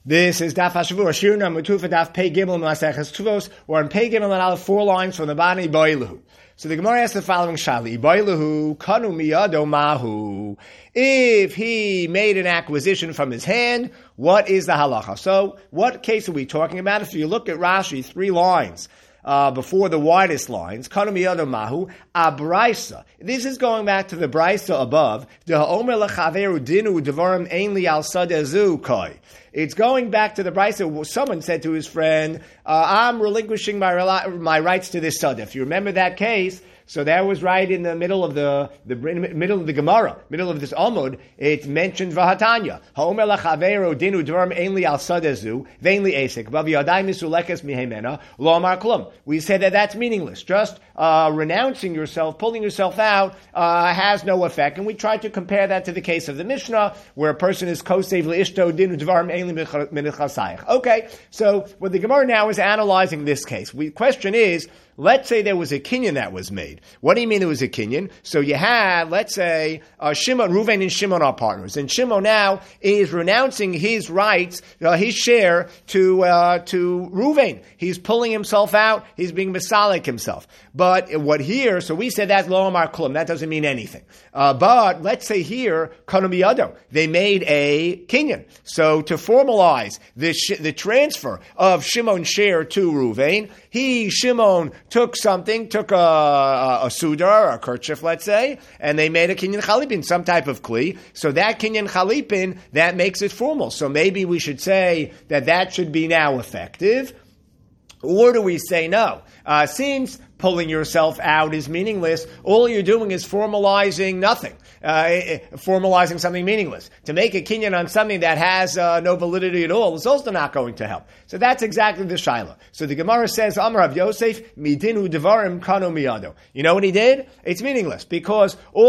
This is Daf HaShavua, Shir number 2 for Daf Pei Gimel Maseches Tuvos, or in Pei Gimel and Aleph 4 lines from the Bani Boiluhu. So the Gemara asks the following shali: Boiluhu kanu miyado mahu. If he made an acquisition from his hand, what is the halacha? So what case are we talking about? If you look at Rashi, 3 lines before the widest lines, kanu miyado mahu abraisa. This is going back to the brisa above. De'omer lechaveru dinu devarim ein li al sadezu koi. It's going back to the brisa. Someone said to his friend, I'm relinquishing my rights to this sada. If you remember that case, so that was right in the middle of the middle of the Gemara, middle of this Amud. It mentioned Vahatanya. Ha'omer lachaveru dinu dvarim ein li al sadezu vein li esek bav yadai misulekes mihemena lo amar klum. We said that that's meaningless. Just renouncing yourself, pulling yourself out, has no effect. And we tried to compare that to the case of the Mishnah, where a person is kosev li'ishto dinu dvarim ein li minchasayich. Okay, so what the Gemara now is analyzing this case. Question is, let's say there was a kinyan that was made. What do you mean there was a kinyan? So you had, let's say, Shimon, Reuven and Shimon are partners. And Shimon now is renouncing his rights, his share to Reuven. He's pulling himself out. He's being misalik himself. But what here, so we said that's lo amar klum. That doesn't mean anything. But let's say here, kanu miyado. They made a kinyan. So to formalize the transfer of Shimon's share to Reuven, Shimon took a sudar or a kerchief, let's say, and they made a kinyan chalipin, some type of kli. So that kinyan chalipin, that makes it formal. So maybe we should say that should be now effective. Or do we say no? Since pulling yourself out is meaningless, all you're doing is formalizing nothing. Formalizing something meaningless. To make a kinyan on something that has no validity at all is also not going to help. So that's exactly the shaila. So the Gemara says, Amar Rav Yosef, midinu devarim kanu miyado. You know what he did? It's meaningless, because all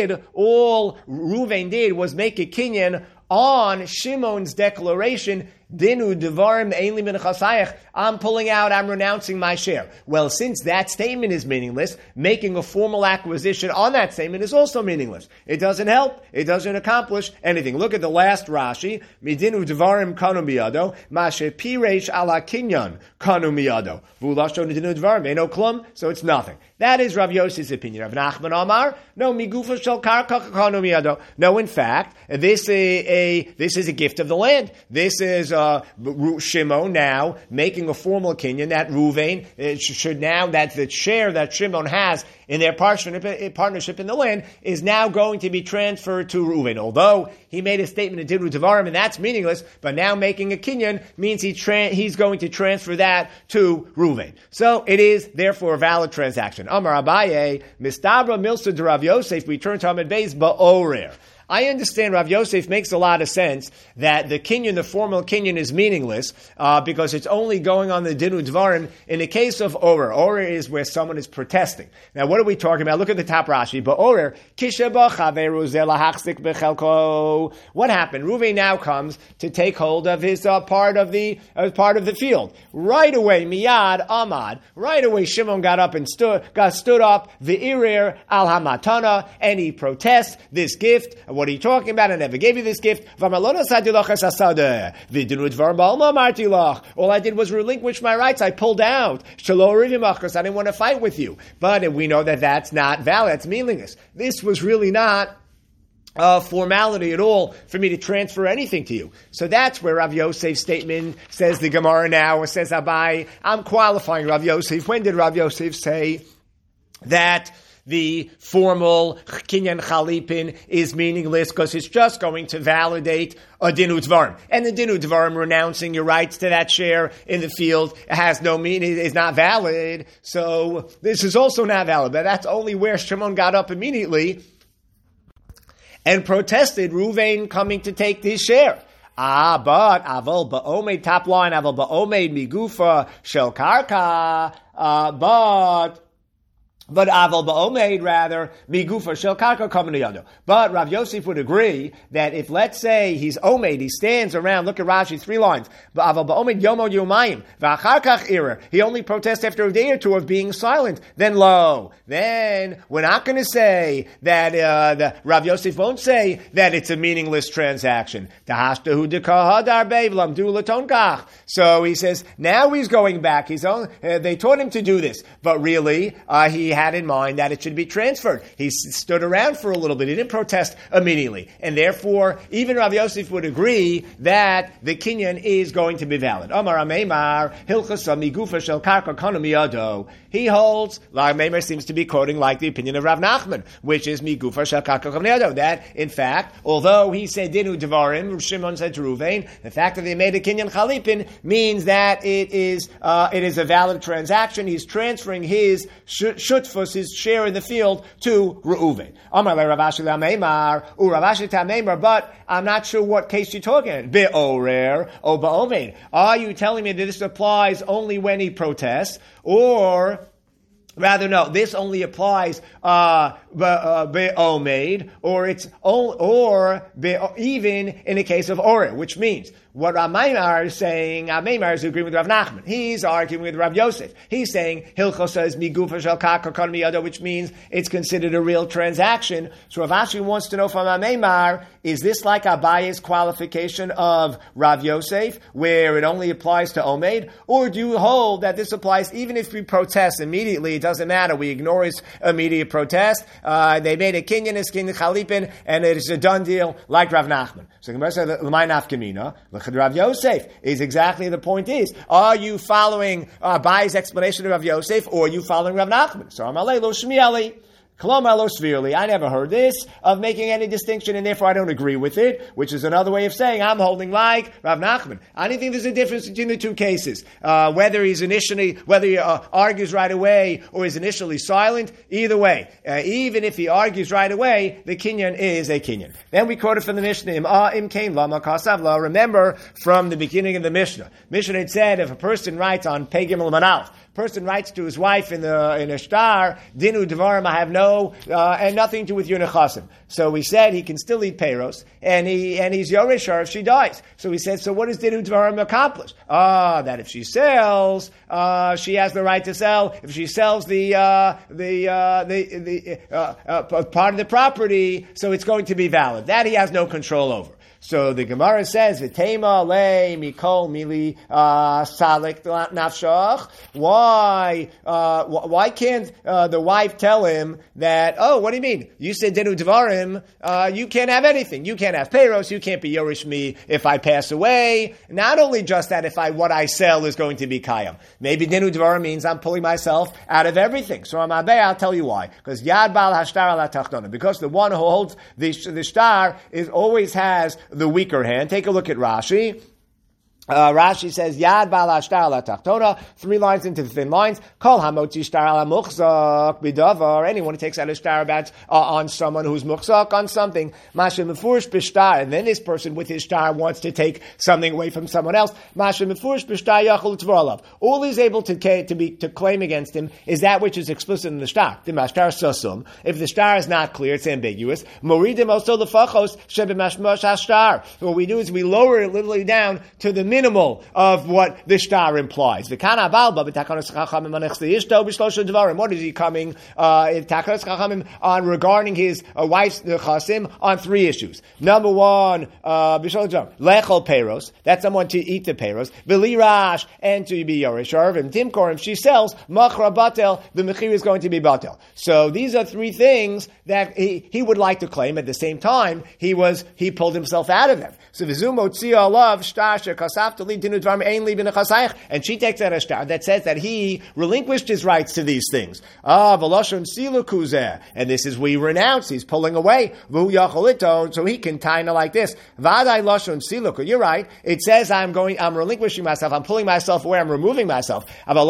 Reuven did was make a kinyan on Shimon's declaration, Dinu devarim ein li minchasayich, I'm pulling out, I'm renouncing my share. Well, since that statement is meaningless, making a formal acquisition on that statement is also meaningless. It doesn't help. It doesn't accomplish anything. Look at the last Rashi, Midinu devarim kanu miyado, mashe piresh ala kinyan kanu miyado. V'ulasho dinu devarim, eno klum, so it's nothing. That is Rav Yosef's opinion. Rav Nachman Amar, no, migufa shel karka kanu miyado. No, in fact, this is a gift of the land. This is Shimon now making a formal kinyan that Reuven should now, that the share that Shimon has in their partnership in the land is now going to be transferred to Reuven. Although he made a statement in Dinu Devarim, and that's meaningless, but now making a kinyan means he's going to transfer that to Reuven. So it is therefore a valid transaction. Amar Abaye, Mistabra Milsa de Rav Yosef, we turn to Amid Beis Ba'orer. I understand Rav Yosef makes a lot of sense that the kinyan, the formal kinyan, is meaningless because it's only going on the dinu dvarim in the case of orer. Orer is where someone is protesting. Now, what are we talking about? Look at the top Rashi. But orer, what happened? Reuven now comes to take hold of his part of the field. Right away, miyad amad. Right away, Shimon got up and stood up. The irir al hamatana, and he protests this gift. What are you talking about? I never gave you this gift. All I did was relinquish my rights. I pulled out. I didn't want to fight with you. But we know that that's not valid. That's meaningless. This was really not formality at all for me to transfer anything to you. So that's where Rav Yosef's statement, says the Gemara now, or says Abai, I'm qualifying Rav Yosef. When did Rav Yosef say that the formal kinyan chalipin is meaningless because it's just going to validate a dinu dvarim? And the dinu dvarim, renouncing your rights to that share in the field, has no meaning, is not valid. So this is also not valid. But that's only where Shimon got up immediately and protested Reuven coming to take his share. But aval ba'omed, top line, aval ba'omed migufa shel karka, but But aval ba'omeid, rather, migufa shel karka kamenu yado. But Rav Yosef would agree that if, let's say, he's omeid, he stands around, look at Rashi, 3 lines, but aval ba'omeid yomo yomayim, v'achar kach irer, he only protests after a day or two of being silent, then we're not going to say that, Rav Yosef won't say that it's a meaningless transaction. So he says, now he's going back, they taught him to do this, but really, he had in mind that it should be transferred. He stood around for a little bit. He didn't protest immediately. And therefore, even Rav Yosef would agree that the kinyan is going to be valid. Amar Ameimar, Hilchasa migufa shel karka kanu miyado. He holds, Ameimar seems to be quoting like the opinion of Rav Nachman, which is migufa shel karka kanu miyado. That, in fact, although he said dinu devarim, Shimon said to Ruvain, the fact that they made a kinyan chalipin means that it is a valid transaction. He's transferring his shutfus, his share in the field, to Reuven. But I'm not sure what case you're talking about. Be'orer or ba'omeid. Are you telling me that this applies only when he protests, or rather, no, this only applies be'omeid, even in the case of orer, which means what Ameimar is saying, Ameimar is agreeing with Rav Nachman. He's arguing with Rav Yosef. He's saying Hilchos says migufa shel karka kanu miyado, which means it's considered a real transaction. So Rav Ashi wants to know from Ameimar, is this like Abaye's qualification of Rav Yosef, where it only applies to Omeid, or do you hold that this applies even if we protest immediately? It doesn't matter. We ignore his immediate protest. They made a kinyan, his kinyan chalipin, and it is a done deal like Rav Nachman. So Gemara says, "L'may nafkamina." Rav Yosef is exactly the point is, are you following Abaye's explanation of Rav Yosef, or are you following Rav Nachman? So Amalei lo shmieli. I never heard this of making any distinction, and therefore I don't agree with it, which is another way of saying I'm holding like Rav Nachman. I don't think there's a difference between the two cases. Whether he argues right away or is initially silent, either way. Even if he argues right away, the kinyan is a kinyan. Then we quoted from the Mishnah, remember from the beginning of the Mishnah. Mishnah had said if a person writes on Pei Gimel Manalf, person writes to his wife in a star, dinu devarim, I have and nothing to do with your nechasim. So we said he can still eat peiros, and he's yoreshar if she dies. So we said, so what does dinu devarim accomplish? That if she sells, she has the right to sell. If she sells the part of the property, so it's going to be valid. That he has no control over. So the Gemara says, "V'tema le mikol mili salik nafshach." Why can't the wife tell him that? Oh, what do you mean? You said dinu devarim. You can't have anything. You can't have peiros. You can't be yorish me if I pass away. Not only just that, if what I sell is going to be kayam. Maybe dinu devarim means I'm pulling myself out of everything. So I'll tell you why. Because yad bal hashtar ala tachtona. Because the one who holds the shtar always has the weaker hand. Take a look at Rashi. Rashi says, Yad bal hashtar ala tachtona, 3 lines into the thin lines. Kol hamotzi shtar ala muchzak bidavar. Anyone who takes out a shtar on someone who's muchzak on something. Masha mefurish b'shtar. And then this person with his shtar wants to take something away from someone else. Masha mefurish b'shtar yachol t'voralav. All he's able to claim against him is that which is explicit in the shtar. The mashtar susum. If the shtar is not clear, it's ambiguous. Moridim also lefachos shebemashmash hashtar. What we do is we lower it literally down to the minimal of what the shtar implies. What is he coming on regarding his wife's nechasim on 3 issues? Number 1, lechol peiros, that's someone to eat the peiros, v'lirash, and to be yoreshar, and timkor, if she sells, machra batel, the mechir is going to be batel. So these are 3 things that he would like to claim. At the same time, he pulled himself out of them. So v'zum otzia alav shtar shekasaf and she takes out a shtar that says that he relinquished his rights to these things. And this is we renounce. He's pulling away. So he can tie like this. You're right. It says I'm relinquishing myself. I'm pulling myself away. I'm removing myself. All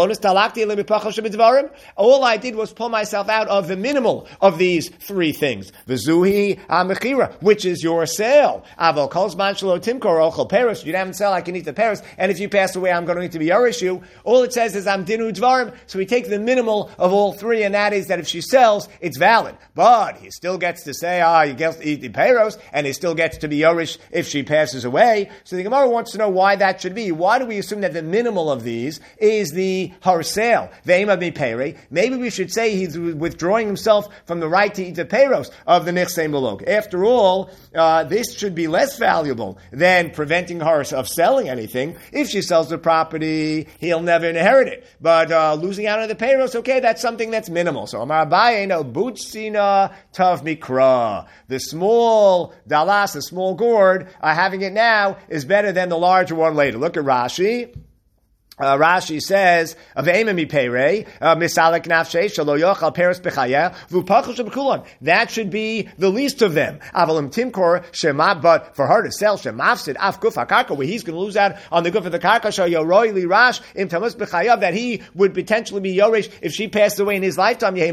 I did was pull myself out of the minimal of these 3 things. Which is your sale. You haven't sell. I can eat eat the peros, and if you pass away, I'm going to be Yorish you. All it says is I'm Dinu Dvarim, so we take the minimal of all three, and that is that if she sells, it's valid. But he still gets to say, you get to eat the peros, and he still gets to be Yorish if she passes away. So the Gemara wants to know why that should be. Why do we assume that the minimal of these is the harsel, ve'ema mipere? Maybe we should say he's withdrawing himself from the right to eat the peros of the nichsei malog. After all, this should be less valuable than preventing her of selling anything. If she sells the property, he'll never inherit it. But losing out on the peros, okay, that's something that's minimal. So Amar Abaye, no, butzina tav mikra. The small dalas, the small gourd, having it now is better than the larger one later. Look at Rashi. Rashi says, that should be the least of them. But for her to sell, where he's going to lose out on the guf of the karka, that he would potentially be yorish if she passed away in his lifetime. Maybe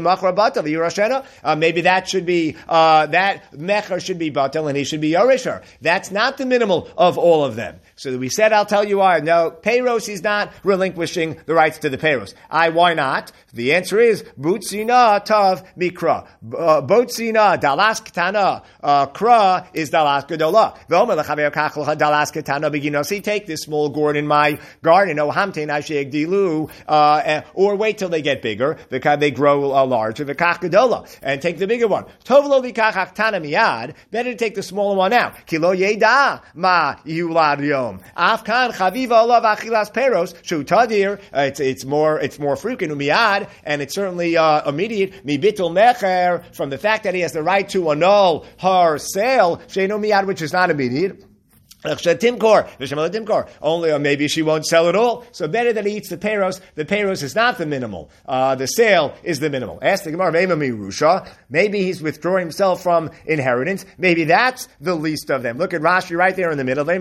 that should be, that mecher should be batel and he should be yorish her. That's not the minimal of all of them. So we said, I'll tell you why. No, Peiros is not relinquishing the rights to the Peiros. Why not? The answer is, Butzina tav mikra. Butzina, dalas ketana. Kra is dalas gedola. V'omer lechaver kachlocha dalas ketana beginosi. Take this small gourd in my garden. O hamtein asheg dilu. Or wait till they get bigger, because they grow larger. V'kach gedola. And take the bigger one. Tovlo likach achtana miyad. Better to take the smaller one now. Kilo yeda ma yulad yom. Afkan chaviva olav achilas peros shu tadir. It's more frequent umiyad, and it's certainly immediate mibitul mecher from the fact that he has the right to annul her sale sheinu miyad, which is not immediate. Only, or maybe she won't sell at all. So better that he eats the peros. The peros is not the minimal. The sale is the minimal. Ask the Gemara, maybe he's withdrawing himself from inheritance. Maybe that's the least of them. Look at Rashi right there in the middle.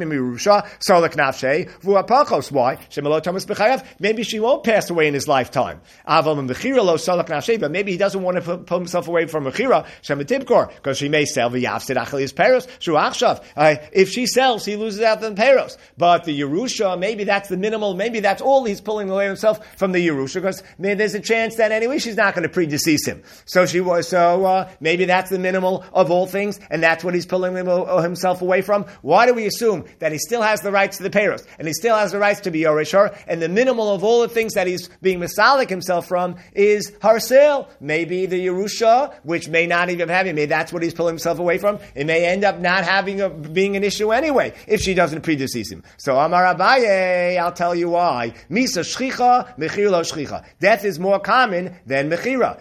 Why? Maybe she won't pass away in his lifetime. But maybe he doesn't want to pull himself away from Mechira, because she may sell the peros. If she sells, he loses out on Peros. But the Yerusha, maybe that's the minimal, maybe that's all he's pulling away himself from the Yerusha, because there's a chance that anyway she's not going to predecease him. So maybe that's the minimal of all things, and that's what he's pulling himself away from. Why do we assume that he still has the rights to the Peros, and he still has the rights to be Yorishar, and the minimal of all the things that he's being Masalik himself from is Harsel? Maybe the Yerusha, which may not even have him, maybe that's what he's pulling himself away from. It may end up not being an issue anyway, if she doesn't predecease him. So Amar Abaye, I'll tell you why. Misa shchicha, mechir lo shchicha. Death is more common than mechira.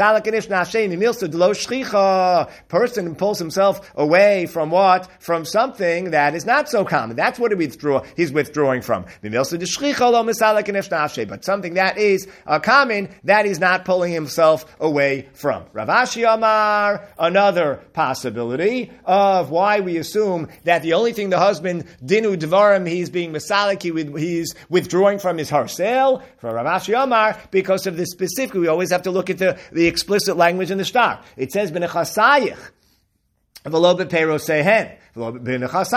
Person pulls himself away from what? From something that is not so common. That's what he's withdrawing from. But something that is common, that he's not pulling himself away from. Rav Ashi Amar, another possibility of why we assume that the only thing the husband, dinu dvarim, he's being masalik, he's withdrawing from his harsel, for Rav Ashi Amar, because of the specific, we always have to look at the explicit language in the shtar. It says, b'nechasayich, v'lo b'peros sehen. What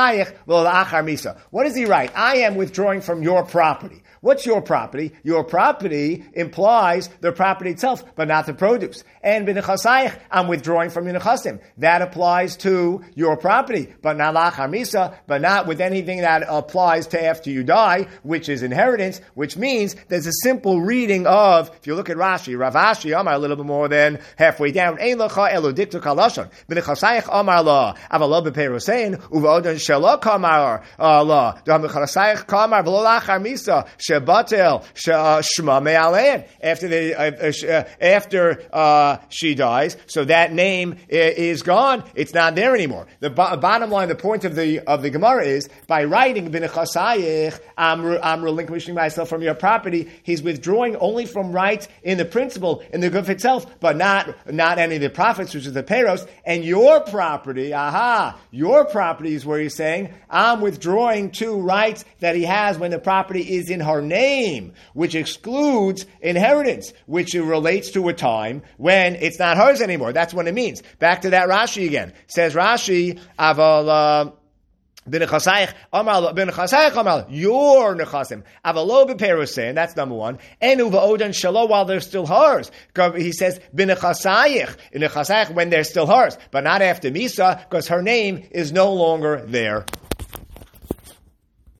does he write? I am withdrawing from your property. What's your property? Your property implies the property itself, but not the produce. And b'nechasayich, I'm withdrawing from your nechasim. That applies to your property, but not lachar misa, but not with anything that applies to after you die, which is inheritance, which means there's a simple reading of, if you look at Rashi, Rav Ashi Amar, a little bit more than halfway down, Ein lecha elo diktu kalashon, b'nechasayich Amar la, aval lo b'perosein, uvodon shelo kamar la, b'nechasayich kamar v'lo lachar misa, shebatel shema me'alein, after she dies, so that name is gone. It's not there anymore. The bottom line, the point of the Gemara is, by writing b'nechasayich, I'm relinquishing myself from your property. He's withdrawing only from rights in the principle, in the guf itself, but not any of the profits, which is the peros. And your property, your property is where he's saying, I'm withdrawing to rights that he has when the property is in her name, which excludes inheritance, which relates to a time when it's not hers anymore. That's what it means. Back to that Rashi again. Says Rashi, aval Your nechasim. Avalo beperusin, that's number one. Enu va'odan shalo, while they're still hers. He says, b'nechasayich. In nechasayich, when they're still hers. But not after Misa, because her name is no longer there.